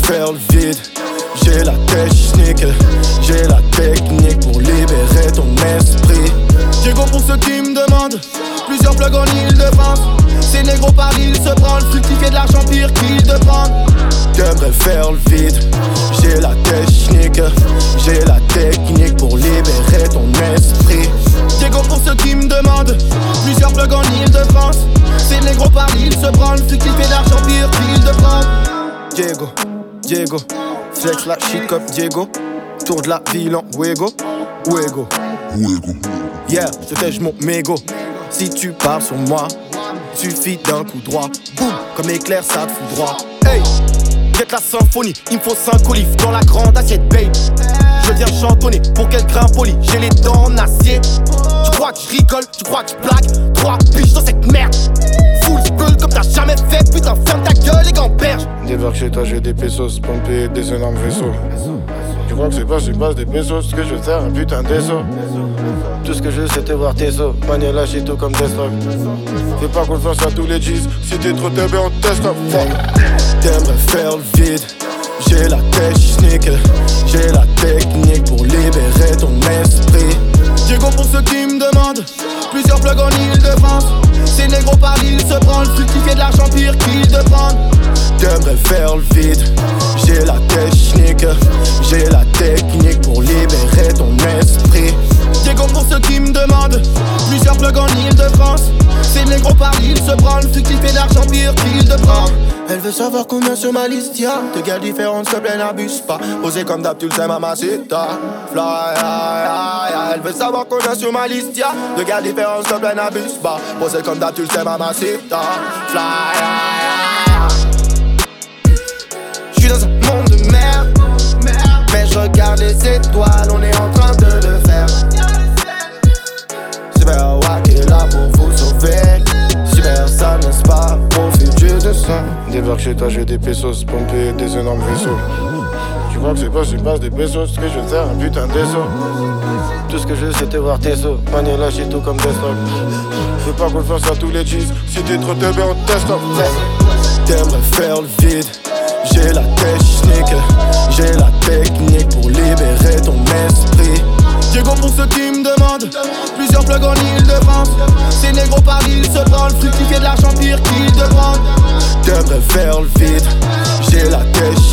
faire le vide. J'ai la technique, j'ai la technique pour libérer ton esprit. Diego pour ceux qui me demandent, plusieurs plugs en Ile-de-France. Ces négros par île se branlent, fructifier de l'argent pire qu'ils te prennent. J'aimerais faire le vide, j'ai la technique, j'ai la technique pour libérer ton esprit. Diego pour ceux qui me demandent, plusieurs plugs en Ile-de-France. Ces négros par île se branlent, fructifier de l'argent pire qu'ils te prennent. Diego, Diego, flex la shit comme Diego. Tour de la ville en Wego, Wego. Yeah, je tèche mon mégo. Si tu parles sur moi, suffit d'un coup droit. Boum, comme éclair ça te fout droit. Hey, guette la symphonie, il me faut 5 olives dans la grande assiette, babe. Je viens chantonner pour quel grain poli, j'ai les dents en acier. Tu crois que je rigole, tu crois que je blague. 3 piges dans cette merde. Full spell comme t'as jamais fait, putain ferme ta gueule et gamberge. Débarque chez toi, j'ai des pesos, pompés, des énormes vaisseaux. Tu crois que c'est pas, des pesos, ce que je veux faire, un putain d'esso. Tout ce que je veux c'est te voir tes os, manier la tout comme Deathstroke. Fais pas confiance à tous les G's, si t'es trop teubé on te teste comme fuck. T'aimerais faire le vide, j'ai la technique, j'ai la technique pour libérer ton esprit. Diego pour ceux qui me demandent, plusieurs plugs en Ile-de-France. Ces négros par île se branlent, fructifier de l'argent pire qu'ils te prennent. T'aimerais faire le vide, j'ai la technique, j'ai la technique pour libérer ton esprit. Diego pour ceux qui me demandent, plusieurs plugs en Ile-de-France. Ces négros par île se branlent, fructifier de l'argent pire qu'ils te prennent. Elle veut savoir combien sur ma liste y'a de gars différents, s'il te plaît n'abuse pas. Posé comme d'hab, tu le sais mamacita. Fly, elle veut savoir combien sur ma liste y'a de gars différents, s'il te plaît n'abuse pas. Posé comme d'hab, tu le sais mamacita. Fly, j'suis dans un monde de merde, mais je regarde les étoiles, on est en train de le faire. Super Wack est là pour vous sauver. Super ça n'est-ce pas, profite de ça. Débarque chez toi, j'ai des pesos, pompés, des énormes vaisseaux. Tu crois que c'est pas, des pesos, ce que je veux faire, un putain d'esso. Tout ce que je veux c'est te voir tes os, manier la tout comme Deathstroke. Fais pas confiance à tous les G's, si t'es trop teubé on te teste comme fuck. T'aimerais faire le vide, j'ai la technique, j'ai la technique pour libérer ton esprit. Diego pour ceux qui me demandent, plusieurs plugs en Ile-de-France. Ces négros par île se branlent, fructifier de l'argent pire qu'ils te prennent. T'aimerais faire le vide, j'ai la technique,